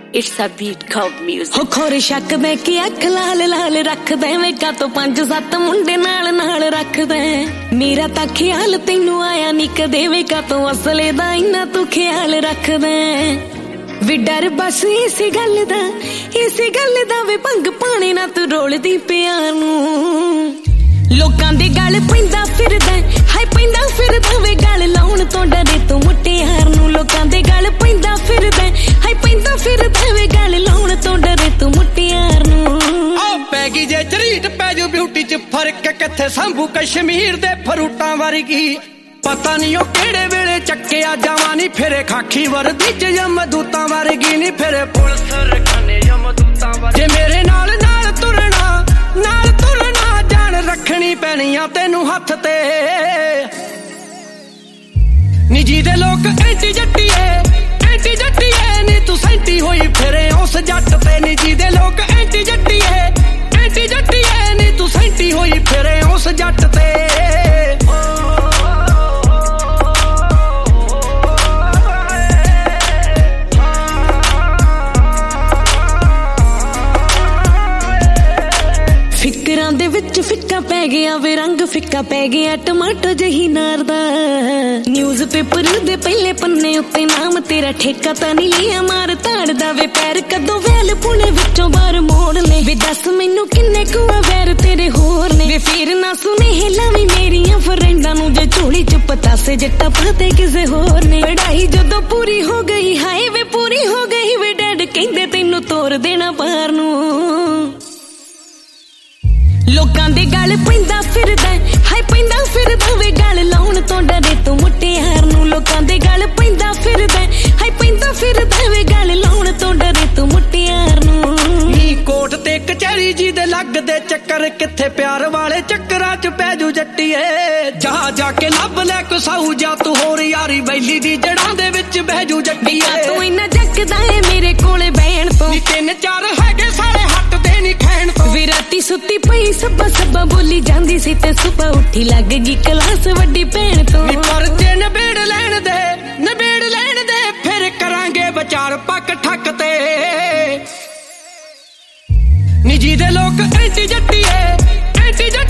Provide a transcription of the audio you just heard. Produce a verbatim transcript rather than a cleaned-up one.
It's a beat called music. हो खोर शक दे कि अख लाल लाल रख दे वे का तो पंज सत्त मुंडे नाल नाल रख दे मेरा तां ख्याल तैनू आया नी कदे वे का तो असले दा इन्ना तू ख्याल रख दे वे डर बस इसी गल दा इसी गल दा वे भंग पाने ना तू रोलदी प्यार नू लोकां दे गल पैंदा फिरदा हाय पैंदा फिरदा वे गल लाउण तो डरे तू मुटियार नू लोकां दे गल पैंदा फिरदा हाय पैंदा फिरदा वे गल लाउण तो डरे तू मुटियार नू आ पैगी जे चरीट पैजू ब्यूटी च फर्क किथे संभू कश्मीर दे फरूटां वर्गी पता नहीं ओ केड़े वेले चक्किया जावां नी फिरे खाखी वर्दी च यमदूतां वर्गी नी फिरे पुलिस रखाने यमदूतां वर्गी जे मेरे नाल नाल तुरना नाल तुरना जान रखनी पैणियां तैनू हत्थ ते नी जी दे लोक एंटी जट्टीए एंटी जट्टीए नी तू सेंटी होई फिरे उस जट ते नी जी दे लोक एंटी जट्टीए एंटी जट्टीए नी तू सेंटी होई फिरे उस जट ते फिकरां दे विच फिक्का पै गया वे रंग फिक्का पै गया टमाटो जही नार दा न्यूज़ पेपर दे पहले पन्ने उत्ते नाम तेरा ठेका तां नहीं लिया मार ताड़ दा वे पैर कदों वैल पुणे विचों बाहर मोड़ ले वे दस मैनू किन्ने कुआ वैर तेरे होर ने वे फिर ना सुने हेला वी मेरियां फ्रेंडां नू जे झोली च पतासे जट्टा पाते किसे होर ने पढ़ाई जदों पूरी हो गई हाय वे पूरी हो गई वे डैड कहंदे तैनू तोर देना बाहर नू लोकां दे गल पैंदा फिरदा हाय पैंदा फिरदा वे गल लाउण तो डरे तू मुटियार नू लोकां दे गल पैंदा फिरदा हाय पैंदा फिरदा वे गल लाउण तो डरे तू मुटियार नू नी कोट ते कचहरी जी दे लगदे चक्कर किथे प्यार वाले चक्करां च पैजू जट्टीए जा जाके लभ ले कसाऊ जा तू होर यारी बैली दी जड़ां दे विच बहजू जट्टीए तू इन्ना जकदा है मेरे कोले बैण तो नी तीन चार हैगे सारे हट दे नी खैण तो वे राती सुत्ती पई सब्बा सब्बा बोली जांदी सी ते सुबह उठी लग गई क्लास वड्डी भैण तो नी परचे नबेड़ लैण दे नबेड़ लैण दे फिर करांगे विचार पक ठक ते नी जी दे लोक एंटी जट्टीए एंटी